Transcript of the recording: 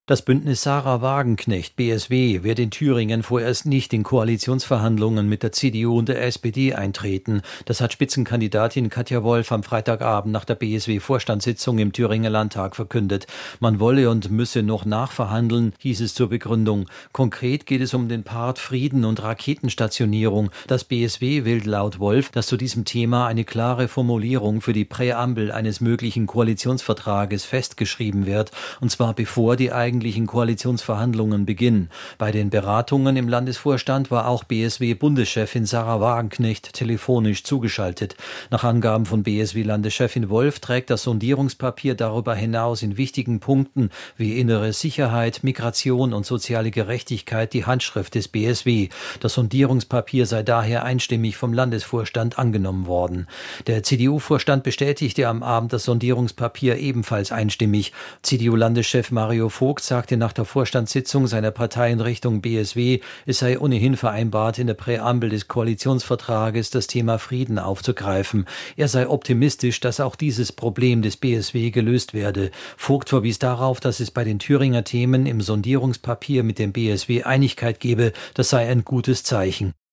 Das Bündnis Sahra Wagenknecht (BSW) wird in Thüringen vorerst nicht in Koalitionsverhandlungen mit der CDU und der SPD eintreten. Das hat Spitzenkandidatin Katja Wolf am Freitagabend nach der BSW-Vorstandssitzung im Thüringer Landtag verkündet. Man wolle und müsse noch nachverhandeln, hieß es zur Begründung. Konkret geht es um den Part Frieden und Raketenstationierung. Das BSW will laut Wolf, dass zu diesem Thema eine klare Formulierung für die Präambel eines möglichen Koalitionsvertrages festgeschrieben wird, und zwar bevor die eigentlichen Koalitionsverhandlungen beginnen. Bei den Beratungen im Landesvorstand war auch BSW-Bundeschefin Sahra Wagenknecht telefonisch zugeschaltet. Nach Angaben von BSW-Landeschefin Wolf trägt das Sondierungspapier darüber hinaus in wichtigen Punkten wie innere Sicherheit, Migration und soziale Gerechtigkeit die Handschrift des BSW. Das Sondierungspapier sei daher einstimmig vom Landesvorstand angenommen worden. Der CDU-Vorstand bestätigte am Abend das Sondierungspapier ebenfalls einstimmig. CDU-Landeschef Mario Vogt sagte nach der Vorstandssitzung seiner Partei in Richtung BSW, es sei ohnehin vereinbart, in der Präambel des Koalitionsvertrages das Thema Frieden aufzugreifen. Er sei optimistisch, dass auch dieses Problem des BSW gelöst werde. Vogt verwies darauf, dass es bei den Thüringer Themen im Sondierungspapier mit dem BSW Einigkeit gebe. Das sei ein gutes Zeichen.